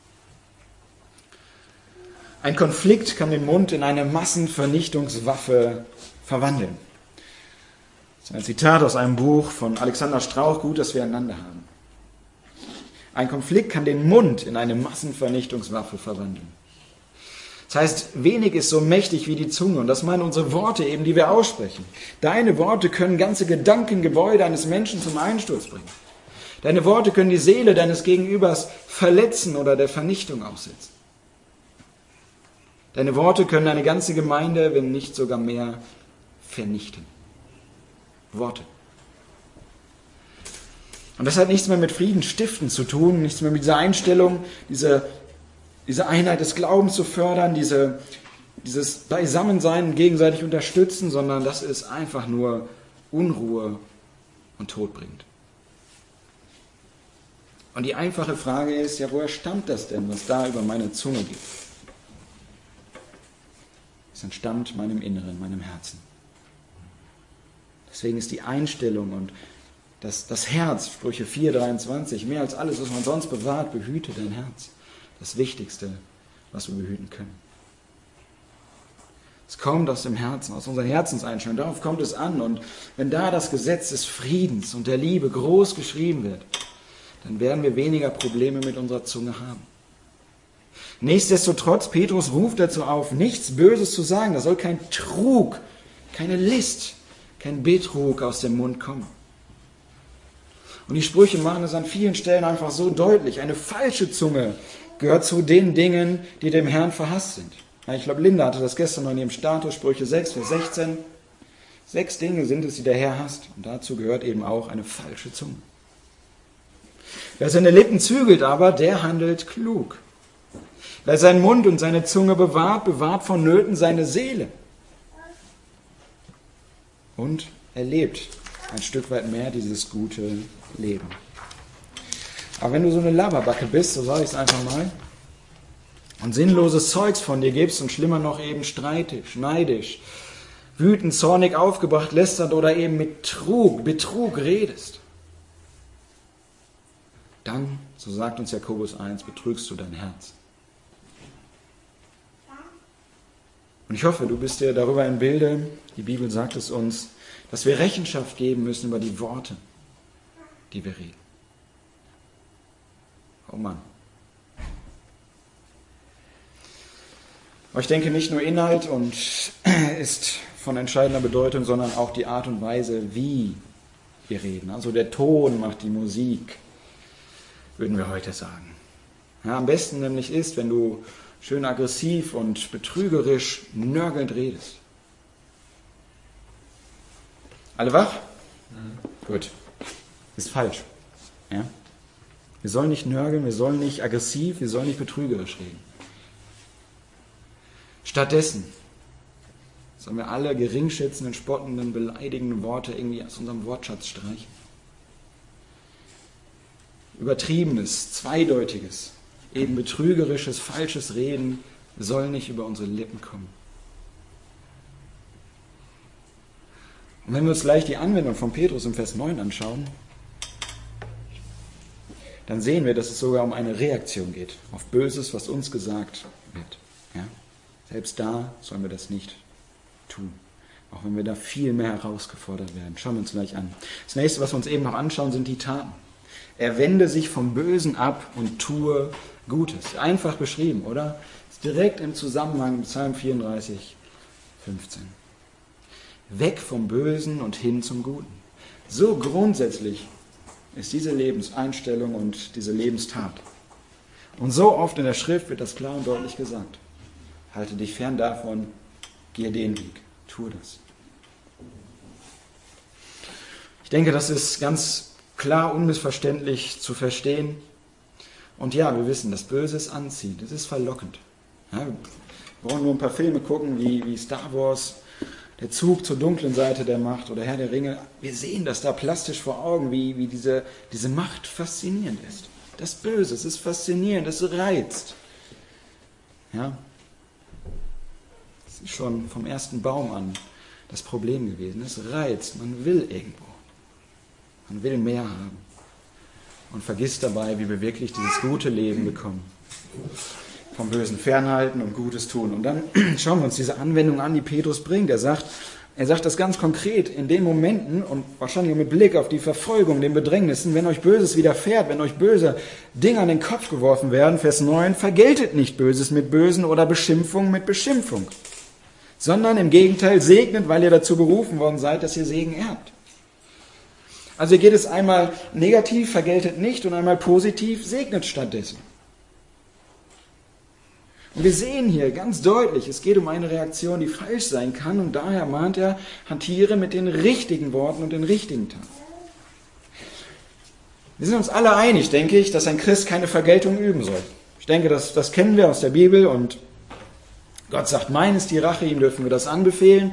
[SPEAKER 1] Ein Konflikt kann den Mund in eine Massenvernichtungswaffe verwandeln. Das ist ein Zitat aus einem Buch von Alexander Strauch, gut, dass wir einander haben. Ein Konflikt kann den Mund in eine Massenvernichtungswaffe verwandeln. Das heißt, wenig ist so mächtig wie die Zunge und das meinen unsere Worte eben, die wir aussprechen. Deine Worte können ganze Gedankengebäude eines Menschen zum Einsturz bringen. Deine Worte können die Seele deines Gegenübers verletzen oder der Vernichtung aussetzen. Deine Worte können eine ganze Gemeinde, wenn nicht sogar mehr, vernichten. Worte. Und das hat nichts mehr mit Frieden stiften zu tun, nichts mehr mit dieser Einstellung, diese, diese Einheit des Glaubens zu fördern, diese, dieses Beisammensein, gegenseitig unterstützen, sondern das ist einfach nur Unruhe und Tod bringt. Und die einfache Frage ist, ja, woher stammt das denn, was da über meine Zunge geht? es entstammt meinem Inneren, meinem Herzen. Deswegen ist die Einstellung und das, das Herz, Sprüche vier, dreiundzwanzig, mehr als alles, was man sonst bewahrt, behüte dein Herz. Das Wichtigste, was wir behüten können. Es kommt aus dem Herzen, aus unserer Herzenseinstellung. Darauf kommt es an. Und wenn da das Gesetz des Friedens und der Liebe groß geschrieben wird, dann werden wir weniger Probleme mit unserer Zunge haben. Nichtsdestotrotz, Petrus ruft dazu auf, nichts Böses zu sagen. Da soll kein Trug, keine List, kein Betrug aus dem Mund kommen. Und die Sprüche machen es an vielen Stellen einfach so deutlich. Eine falsche Zunge gehört zu den Dingen, die dem Herrn verhasst sind. Ja, ich glaube, Linda hatte das gestern noch in ihrem Status, Sprüche sechs, Vers sechzehn. Sechs Dinge sind es, die der Herr hasst. Und dazu gehört eben auch eine falsche Zunge. Wer seine Lippen zügelt aber, der handelt klug. Wer seinen Mund und seine Zunge bewahrt, bewahrt vonnöten seine Seele. Und er lebt ein Stück weit mehr dieses gute Leben. Aber wenn du so eine Laberbacke bist, so sage ich es einfach mal, und sinnloses Zeugs von dir gibst und schlimmer noch eben streitig, neidisch, wütend, zornig, aufgebracht, lästernd oder eben mit Trug, Betrug redest, dann, so sagt uns Jakobus eins, betrügst du dein Herz. Und ich hoffe, du bist dir darüber im Bilde, die Bibel sagt es uns, dass wir Rechenschaft geben müssen über die Worte, die wir reden. Oh Mann. Aber ich denke, nicht nur Inhalt und ist von entscheidender Bedeutung, sondern auch die Art und Weise, wie wir reden. Also der Ton macht die Musik, würden wir heute sagen. Ja, am besten nämlich ist, wenn du schön aggressiv und betrügerisch nörgelnd redest. Alle wach? Mhm. Gut. Ist falsch. Ja? Wir sollen nicht nörgeln, wir sollen nicht aggressiv, wir sollen nicht betrügerisch reden. Stattdessen sollen wir alle geringschätzenden, spottenden, beleidigenden Worte irgendwie aus unserem Wortschatz streichen. Übertriebenes, zweideutiges, eben betrügerisches, falsches Reden soll nicht über unsere Lippen kommen. Und wenn wir uns gleich die Anwendung von Petrus im Vers neun anschauen, dann sehen wir, dass es sogar um eine Reaktion geht auf Böses, was uns gesagt wird. Ja? Selbst da sollen wir das nicht tun, auch wenn wir da viel mehr herausgefordert werden. Schauen wir uns gleich an. Das nächste, was wir uns eben noch anschauen, sind die Taten. Er wende sich vom Bösen ab und tue Gutes. Einfach beschrieben, oder? Ist direkt im Zusammenhang mit Psalm vierunddreißig, fünfzehn. Weg vom Bösen und hin zum Guten. So grundsätzlich ist diese Lebenseinstellung und diese Lebenstat. Und so oft in der Schrift wird das klar und deutlich gesagt. Halte dich fern davon, gehe den Weg, tue das. Ich denke, das ist ganz klar, unmissverständlich zu verstehen. Und ja, wir wissen, das Böse ist anziehend, es ist verlockend. Ja, wir brauchen nur ein paar Filme gucken, wie, wie Star Wars, der Zug zur dunklen Seite der Macht oder Herr der Ringe. Wir sehen das da plastisch vor Augen, wie, wie diese, diese Macht faszinierend ist. Das Böse, es ist faszinierend, es reizt. Ja, das ist schon vom ersten Baum an das Problem gewesen. Es reizt, man will irgendwo. Man will mehr haben. Und vergisst dabei, wie wir wirklich dieses gute Leben bekommen. Vom Bösen fernhalten und Gutes tun. Und dann schauen wir uns diese Anwendung an, die Petrus bringt. Er sagt, er sagt das ganz konkret in den Momenten und wahrscheinlich mit Blick auf die Verfolgung, den Bedrängnissen, wenn euch Böses widerfährt, wenn euch böse Dinge an den Kopf geworfen werden, Vers neun, vergeltet nicht Böses mit Bösen oder Beschimpfung mit Beschimpfung, sondern im Gegenteil segnet, weil ihr dazu berufen worden seid, dass ihr Segen erbt. Also hier geht es einmal negativ, vergeltet nicht, und einmal positiv, segnet stattdessen. Und wir sehen hier ganz deutlich, es geht um eine Reaktion, die falsch sein kann, und daher mahnt er, hantiere mit den richtigen Worten und den richtigen Taten. Wir sind uns alle einig, denke ich, dass ein Christ keine Vergeltung üben soll. Ich denke, das, das kennen wir aus der Bibel, und Gott sagt, mein ist die Rache, ihm dürfen wir das anbefehlen.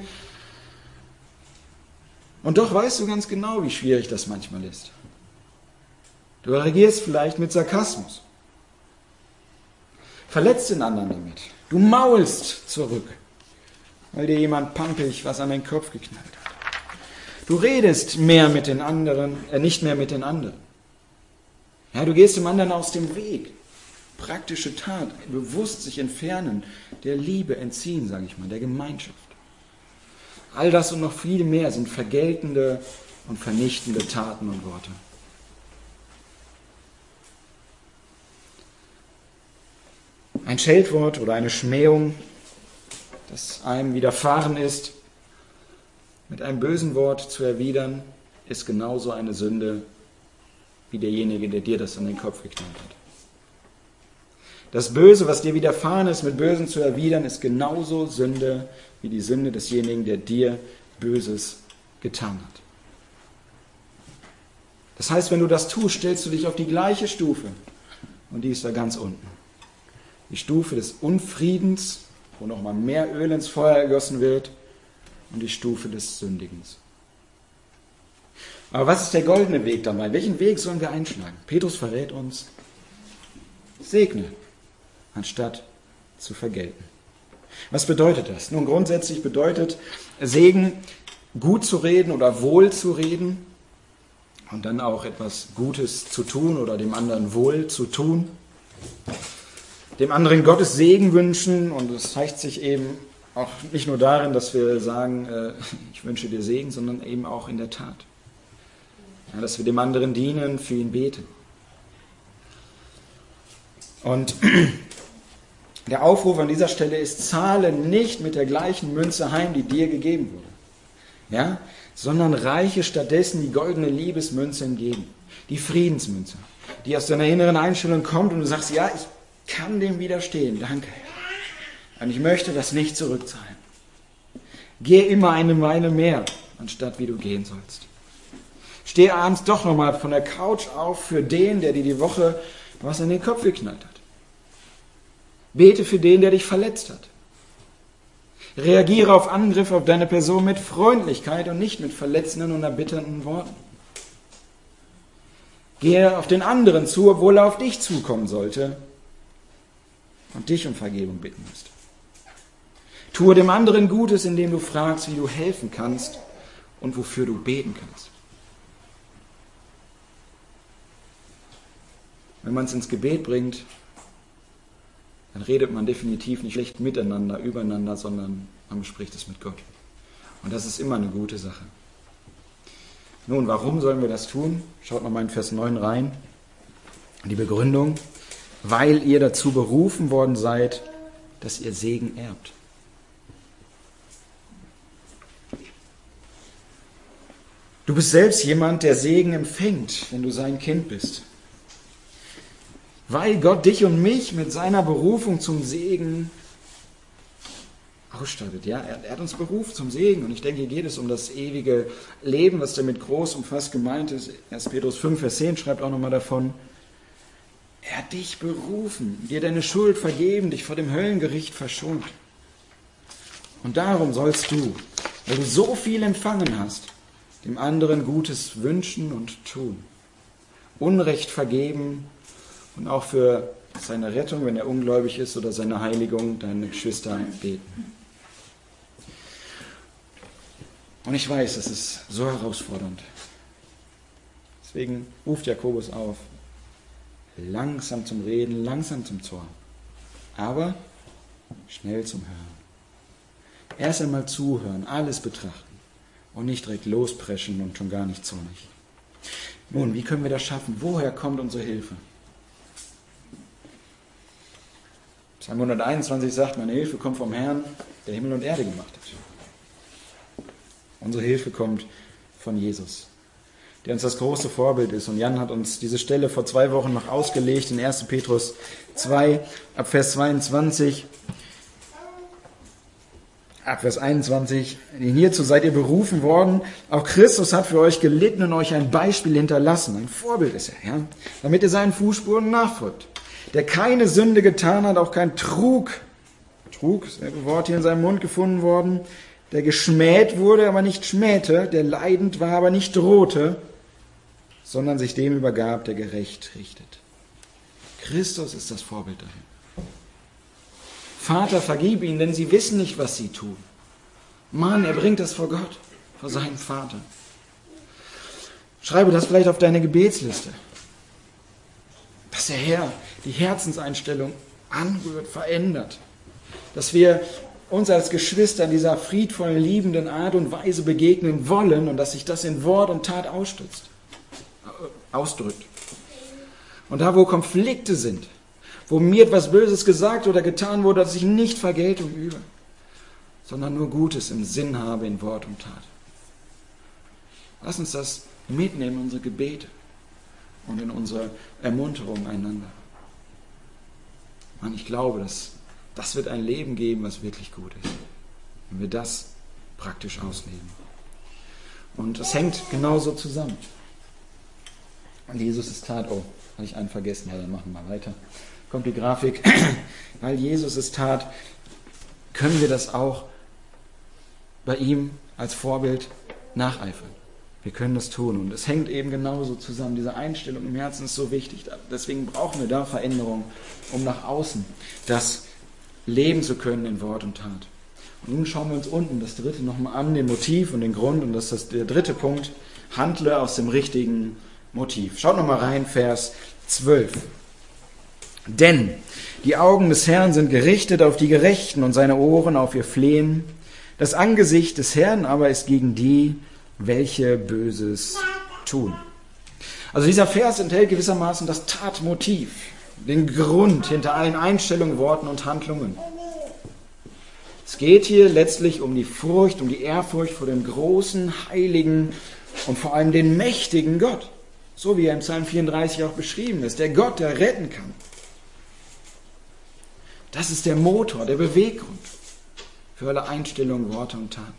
[SPEAKER 1] Und doch weißt du ganz genau, wie schwierig das manchmal ist. Du reagierst vielleicht mit Sarkasmus. Verletzt den anderen damit. Du maulst zurück. weil dir jemand pampig was an den Kopf geknallt hat. Du redest mehr mit den anderen, äh, nicht mehr mit den anderen. Ja, du gehst dem anderen aus dem Weg. Praktische Tat, bewusst sich entfernen, der Liebe entziehen, sage ich mal, der Gemeinschaft. All das und noch viel mehr sind vergeltende und vernichtende Taten und Worte. Ein Scheltwort oder eine Schmähung, das einem widerfahren ist, mit einem bösen Wort zu erwidern, ist genauso eine Sünde wie derjenige, der dir das an den Kopf geknallt hat. Das Böse, was dir widerfahren ist, mit Bösen zu erwidern, ist genauso Sünde wie die Sünde desjenigen, der dir Böses getan hat. Das heißt, wenn du das tust, stellst du dich auf die gleiche Stufe. Und die ist da ganz unten. Die Stufe des Unfriedens, wo nochmal mehr Öl ins Feuer ergossen wird, und die Stufe des Sündigens. Aber was ist der goldene Weg dabei? Welchen Weg sollen wir einschlagen? Petrus verrät uns, segne, anstatt zu vergelten. Was bedeutet das? Nun, grundsätzlich bedeutet Segen, gut zu reden oder wohl zu reden und dann auch etwas Gutes zu tun oder dem anderen wohl zu tun. Dem anderen Gottes Segen wünschen, und das zeigt sich eben auch nicht nur darin, dass wir sagen, äh, ich wünsche dir Segen, sondern eben auch in der Tat. Ja, dass wir dem anderen dienen, für ihn beten. Und der Aufruf an dieser Stelle ist, zahle nicht mit der gleichen Münze heim, die dir gegeben wurde, ja, sondern reiche stattdessen die goldene Liebesmünze entgegen, die Friedensmünze, die aus deiner inneren Einstellung kommt und du sagst, ja, ich kann dem widerstehen, danke. Und ich möchte das nicht zurückzahlen. Geh immer eine Meile mehr, anstatt wie du gehen sollst. Steh abends doch nochmal von der Couch auf für den, der dir die Woche was in den Kopf geknallt hat. Bete für den, der dich verletzt hat. Reagiere auf Angriffe auf deine Person mit Freundlichkeit und nicht mit verletzenden und erbitternden Worten. Gehe auf den anderen zu, obwohl er auf dich zukommen sollte und dich um Vergebung bitten müsste. Tue dem anderen Gutes, indem du fragst, wie du helfen kannst und wofür du beten kannst. Wenn man es ins Gebet bringt, dann redet man definitiv nicht schlecht miteinander, übereinander, sondern man bespricht es mit Gott. Und das ist immer eine gute Sache. Nun, warum sollen wir das tun? Schaut nochmal in Vers neun rein. Die Begründung, weil ihr dazu berufen worden seid, dass ihr Segen erbt. Du bist selbst jemand, der Segen empfängt, wenn du sein Kind bist. Weil Gott dich und mich mit seiner Berufung zum Segen ausstattet. Ja, er, er hat uns berufen zum Segen. Und ich denke, hier geht es um das ewige Leben, was damit groß umfasst gemeint ist. erster Petrus fünf, Vers zehn schreibt auch nochmal davon. Er hat dich berufen, dir deine Schuld vergeben, dich vor dem Höllengericht verschont. Und darum sollst du, weil du so viel empfangen hast, dem anderen Gutes wünschen und tun. Unrecht vergeben und auch für seine Rettung, wenn er ungläubig ist, oder seine Heiligung, deine Geschwister beten. Und ich weiß, es ist so herausfordernd. Deswegen ruft Jakobus auf, langsam zum Reden, langsam zum Zorn, aber schnell zum Hören. Erst einmal zuhören, alles betrachten und nicht direkt lospreschen und schon gar nicht zornig. Nun, wie können wir das schaffen? Woher kommt unsere Hilfe? Psalm hunderteinundzwanzig sagt, meine Hilfe kommt vom Herrn, der Himmel und Erde gemacht hat. Unsere Hilfe kommt von Jesus, der uns das große Vorbild ist. Und Jan hat uns diese Stelle vor zwei Wochen noch ausgelegt in erster Petrus zwei, ab Vers zweiundzwanzig. Ab Vers einundzwanzig, hierzu seid ihr berufen worden, auch Christus hat für euch gelitten und euch ein Beispiel hinterlassen, ein Vorbild ist er, ja, damit ihr seinen Fußspuren nachfolgt, der keine Sünde getan hat, auch kein Trug, Trug, dasselbe Wort hier in seinem Mund gefunden worden, der geschmäht wurde, aber nicht schmähte, der leidend war, aber nicht drohte, sondern sich dem übergab, der gerecht richtet. Christus ist das Vorbild dahin. Vater, vergib ihnen, denn sie wissen nicht, was sie tun. Mann, er bringt das vor Gott, vor seinen Vater. Schreibe das vielleicht auf deine Gebetsliste. Dass der Herr die Herzenseinstellung anrührt, verändert. Dass wir uns als Geschwister in dieser friedvollen, liebenden Art und Weise begegnen wollen und dass sich das in Wort und Tat ausstützt, ausdrückt. Und da, wo Konflikte sind, wo mir etwas Böses gesagt oder getan wurde, dass ich nicht Vergeltung übe, sondern nur Gutes im Sinn habe in Wort und Tat. Lass uns das mitnehmen in unsere Gebete und in unsere Ermunterung einander. Mann, ich glaube, dass das wird ein Leben geben, was wirklich gut ist, wenn wir das praktisch ausleben. Und das hängt genauso zusammen. Und Jesus es tat, oh, habe ich einen vergessen, ja, dann machen wir weiter. Kommt die Grafik. Weil Jesus es tat, können wir das auch bei ihm als Vorbild nacheifern. Wir können das tun und es hängt eben genauso zusammen. Diese Einstellung im Herzen ist so wichtig. Deswegen brauchen wir da Veränderung, um nach außen das leben zu können in Wort und Tat. Und nun schauen wir uns unten das dritte nochmal an, den Motiv und den Grund. Und das ist der dritte Punkt. Handle aus dem richtigen Motiv. Schaut nochmal rein, Vers zwölf. Denn die Augen des Herrn sind gerichtet auf die Gerechten und seine Ohren auf ihr Flehen. Das Angesicht des Herrn aber ist gegen die, welche Böses tun. Also dieser Vers enthält gewissermaßen das Tatmotiv, den Grund hinter allen Einstellungen, Worten und Handlungen. Es geht hier letztlich um die Furcht, um die Ehrfurcht vor dem großen, heiligen und vor allem den mächtigen Gott. So wie er im Psalm vierunddreißig auch beschrieben ist. Der Gott, der retten kann. Das ist der Motor, der Beweggrund für alle Einstellungen, Worte und Taten.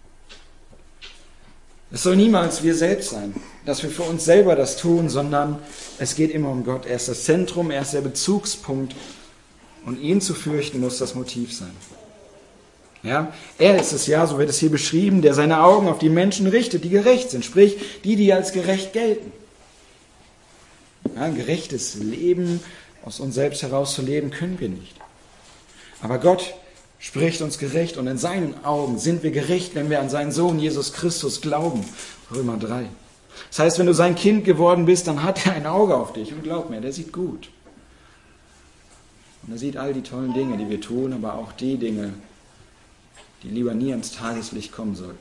[SPEAKER 1] Es soll niemals wir selbst sein, dass wir für uns selber das tun, sondern es geht immer um Gott. Er ist das Zentrum, er ist der Bezugspunkt und ihn zu fürchten muss das Motiv sein. Ja, er ist es ja, so wird es hier beschrieben, der seine Augen auf die Menschen richtet, die gerecht sind, sprich die, die als gerecht gelten. Ja, ein gerechtes Leben aus uns selbst heraus zu leben, können wir nicht. Aber Gott spricht uns gerecht und in seinen Augen sind wir gerecht, wenn wir an seinen Sohn Jesus Christus glauben. Römer drei. Das heißt, wenn du sein Kind geworden bist, dann hat er ein Auge auf dich und glaub mir, der sieht gut. Und er sieht all die tollen Dinge, die wir tun, aber auch die Dinge, die lieber nie ans Tageslicht kommen sollten.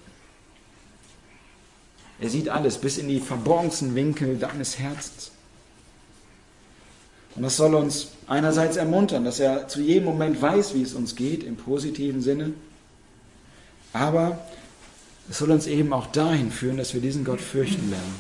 [SPEAKER 1] Er sieht alles bis in die verborgensten Winkel deines Herzens. Und das soll uns einerseits ermuntern, dass er zu jedem Moment weiß, wie es uns geht, im positiven Sinne. Aber es soll uns eben auch dahin führen, dass wir diesen Gott fürchten lernen.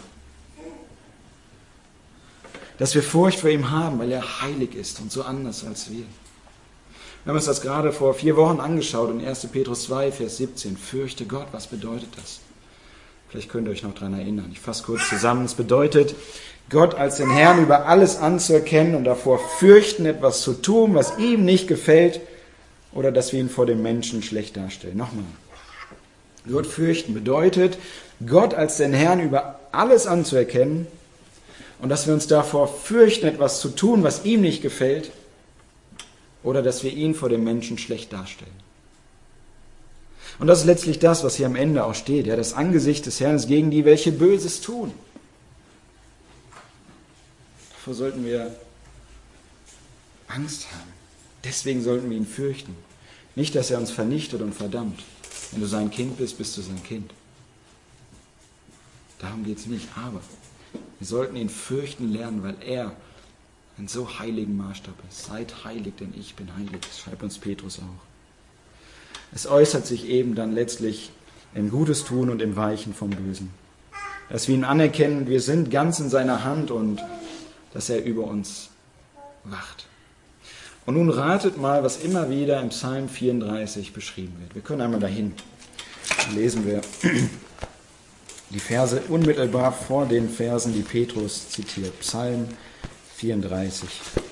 [SPEAKER 1] Dass wir Furcht vor ihm haben, weil er heilig ist und so anders als wir. Wir haben uns das gerade vor vier Wochen angeschaut in erster Petrus zwei, Vers siebzehn. Fürchte Gott, was bedeutet das? Vielleicht könnt ihr euch noch daran erinnern. Ich fasse kurz zusammen. Es bedeutet, Gott als den Herrn über alles anzuerkennen und davor fürchten, etwas zu tun, was ihm nicht gefällt oder dass wir ihn vor dem Menschen schlecht darstellen. Nochmal. Gott fürchten bedeutet, Gott als den Herrn über alles anzuerkennen und dass wir uns davor fürchten, etwas zu tun, was ihm nicht gefällt oder dass wir ihn vor dem Menschen schlecht darstellen. Und das ist letztlich das, was hier am Ende auch steht. Ja, das Angesicht des Herrn ist gegen die, welche Böses tun. Davor sollten wir Angst haben. Deswegen sollten wir ihn fürchten. Nicht, dass er uns vernichtet und verdammt. Wenn du sein Kind bist, bist du sein Kind. Darum geht es nicht. Aber wir sollten ihn fürchten lernen, weil er einen so heiligen Maßstab ist. Seid heilig, denn ich bin heilig. Das schreibt uns Petrus auch. Es äußert sich eben dann letztlich im Gutes tun und im Weichen vom Bösen. Dass wir ihn anerkennen, wir sind ganz in seiner Hand und dass er über uns wacht. Und nun ratet mal, was immer wieder im Psalm vierunddreißig beschrieben wird. Wir können einmal dahin. Dann lesen wir die Verse unmittelbar vor den Versen, die Petrus zitiert. Psalm vierunddreißig.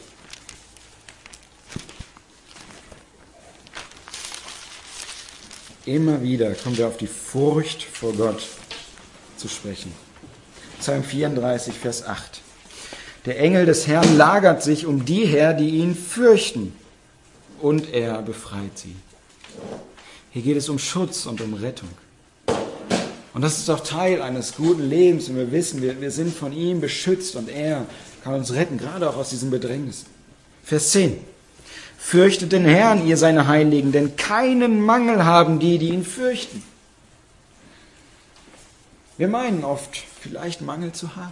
[SPEAKER 1] Immer wieder kommen wir auf die Furcht vor Gott zu sprechen. Psalm vierunddreißig, Vers acht. Der Engel des Herrn lagert sich um die her, die ihn fürchten, und er befreit sie. Hier geht es um Schutz und um Rettung. Und das ist doch Teil eines guten Lebens. Und wir wissen, wir, wir sind von ihm beschützt und er kann uns retten, gerade auch aus diesen Bedrängnissen. Vers zehn. Fürchtet den Herrn, ihr seine Heiligen, denn keinen Mangel haben die, die ihn fürchten. Wir meinen oft, vielleicht Mangel zu haben.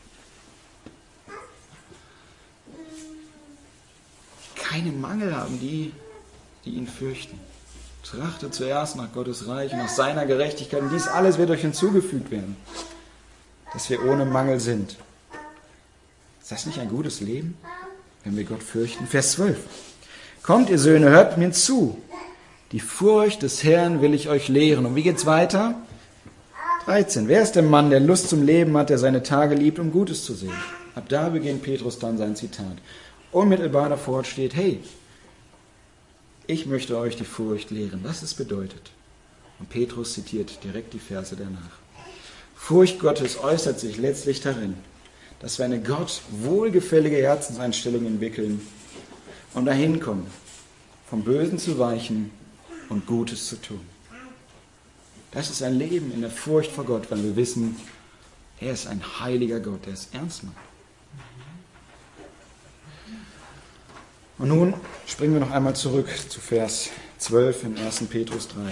[SPEAKER 1] Keinen Mangel haben die, die ihn fürchten. Trachtet zuerst nach Gottes Reich und nach seiner Gerechtigkeit. Und dies alles wird euch hinzugefügt werden, dass wir ohne Mangel sind. Ist das nicht ein gutes Leben, wenn wir Gott fürchten? Vers zwölf. Kommt, ihr Söhne, hört mir zu. Die Furcht des Herrn will ich euch lehren. Und wie geht's weiter? dreizehn. Wer ist der Mann, der Lust zum Leben hat, der seine Tage liebt, um Gutes zu sehen? Ab da beginnt Petrus dann sein Zitat. Unmittelbar davor steht, hey, ich möchte euch die Furcht lehren, was es bedeutet. Und Petrus zitiert direkt die Verse danach. Furcht Gottes äußert sich letztlich darin, dass wir eine Gott wohlgefällige Herzenseinstellung entwickeln und dahin kommen, vom Bösen zu weichen und Gutes zu tun. Das ist ein Leben in der Furcht vor Gott, weil wir wissen, er ist ein heiliger Gott, der es ernst macht. Und nun springen wir noch einmal zurück zu Vers zwölf in ersten Petrus drei.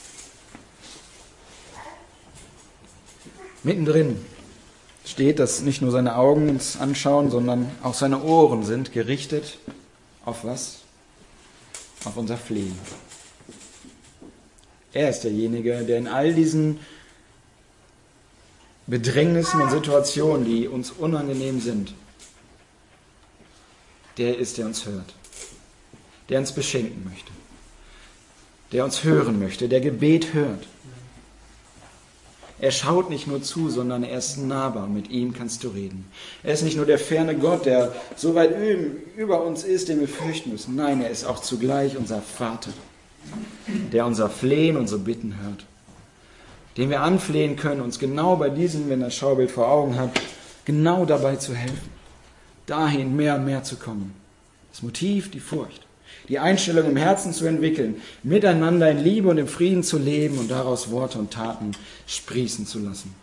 [SPEAKER 1] Mittendrin steht, dass nicht nur seine Augen uns anschauen, sondern auch seine Ohren sind gerichtet auf was? Auf unser Flehen. Er ist derjenige, der in all diesen Bedrängnissen und Situationen, die uns unangenehm sind, der ist, der uns hört, der uns beschenken möchte, der uns hören möchte, der Gebet hört. Er schaut nicht nur zu, sondern er ist nahbar, mit ihm kannst du reden. Er ist nicht nur der ferne Gott, der so weit über uns ist, den wir fürchten müssen. Nein, er ist auch zugleich unser Vater, der unser Flehen, unsere Bitten hört, den wir anflehen können, uns genau bei diesem, wenn er das Schaubild vor Augen hat, genau dabei zu helfen, dahin mehr und mehr zu kommen. Das Motiv, die Furcht, die Einstellung im Herzen zu entwickeln, miteinander in Liebe und im Frieden zu leben und daraus Worte und Taten sprießen zu lassen.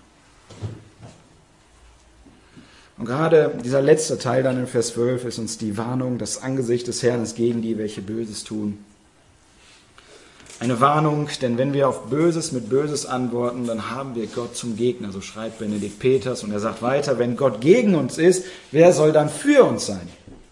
[SPEAKER 1] Und gerade dieser letzte Teil dann in Vers zwölf ist uns die Warnung, das Angesicht des Herrn ist gegen die, welche Böses tun. Eine Warnung, denn wenn wir auf Böses mit Böses antworten, dann haben wir Gott zum Gegner, so schreibt Benedikt Peters. Und er sagt weiter, wenn Gott gegen uns ist, wer soll dann für uns sein?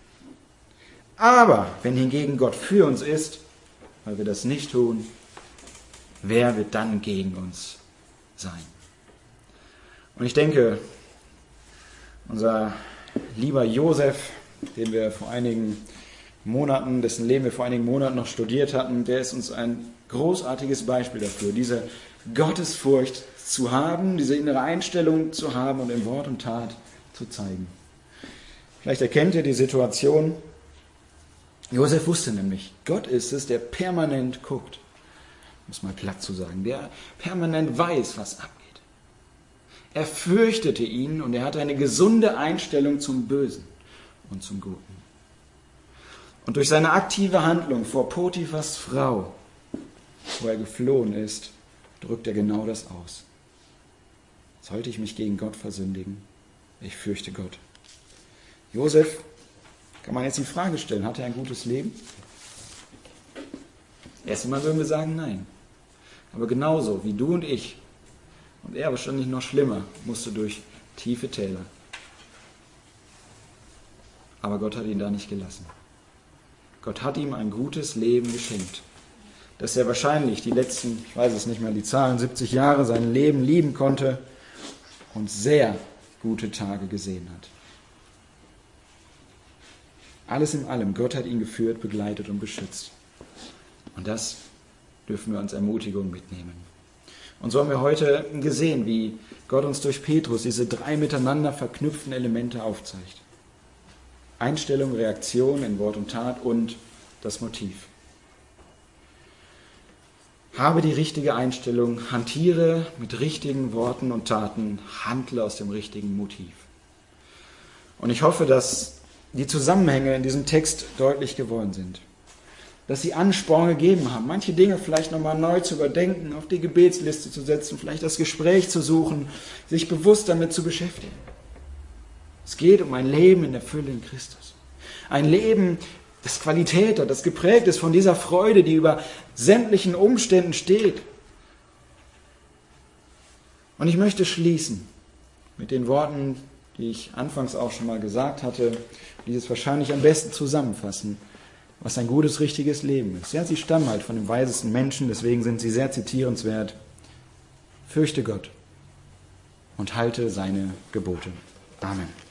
[SPEAKER 1] Aber wenn hingegen Gott für uns ist, weil wir das nicht tun, wer wird dann gegen uns sein? Und ich denke, unser lieber Josef, den wir vor einigen Monaten, dessen Leben wir vor einigen Monaten noch studiert hatten, der ist uns ein großartiges Beispiel dafür, diese Gottesfurcht zu haben, diese innere Einstellung zu haben und in Wort und Tat zu zeigen. Vielleicht erkennt ihr die Situation. Josef wusste nämlich, Gott ist es, der permanent guckt, um es mal platt zu sagen, der permanent weiß, was abgeht. Er fürchtete ihn und er hatte eine gesunde Einstellung zum Bösen und zum Guten. Und durch seine aktive Handlung vor Potiphas Frau, wo er geflohen ist, drückt er genau das aus. Sollte ich mich gegen Gott versündigen? Ich fürchte Gott. Josef, kann man jetzt die Frage stellen, hat er ein gutes Leben? Erst einmal würden wir sagen, nein. Aber genauso wie du und ich, und er wahrscheinlich noch schlimmer, musste durch tiefe Täler. Aber Gott hat ihn da nicht gelassen. Gott hat ihm ein gutes Leben geschenkt, dass er wahrscheinlich die letzten, ich weiß es nicht mehr, die Zahlen, siebzig Jahre sein Leben lieben konnte und sehr gute Tage gesehen hat. Alles in allem, Gott hat ihn geführt, begleitet und beschützt. Und das dürfen wir als Ermutigung mitnehmen. Und so haben wir heute gesehen, wie Gott uns durch Petrus diese drei miteinander verknüpften Elemente aufzeigt. Einstellung, Reaktion in Wort und Tat und das Motiv. Habe die richtige Einstellung, hantiere mit richtigen Worten und Taten, handle aus dem richtigen Motiv. Und ich hoffe, dass die Zusammenhänge in diesem Text deutlich geworden sind. dass sie Ansporn gegeben haben, manche Dinge vielleicht nochmal neu zu überdenken, auf die Gebetsliste zu setzen, vielleicht das Gespräch zu suchen, sich bewusst damit zu beschäftigen. Es geht um ein Leben in der Fülle in Christus. Ein Leben, das Qualität hat, das geprägt ist von dieser Freude, die über sämtlichen Umständen steht. Und ich möchte schließen mit den Worten, die ich anfangs auch schon mal gesagt hatte, die es wahrscheinlich am besten zusammenfassen, was ein gutes, richtiges Leben ist. Ja, sie stammen halt von dem weisesten Menschen, deswegen sind sie sehr zitierenswert. Fürchte Gott und halte seine Gebote. Amen.